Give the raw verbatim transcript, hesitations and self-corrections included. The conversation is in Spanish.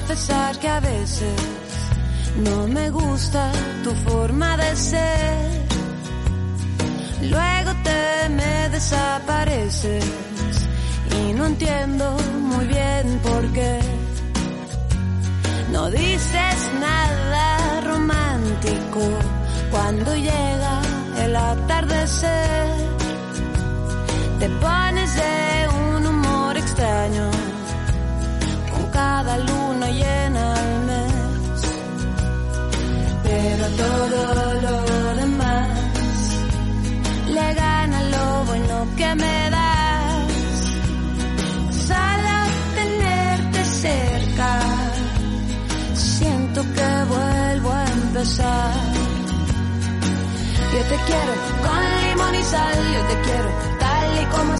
confesar que a veces no me gusta tu forma de ser. Luego te me desapareces y no entiendo muy bien por qué. No dices nada romántico cuando llega el atardecer. Te pones de un humor extraño con cada luna llena al mes. Pero todo lo demás le gana lo bueno que me das. Solo tenerte cerca, siento que vuelvo a empezar. Yo te quiero con limón y sal, yo te quiero tal y como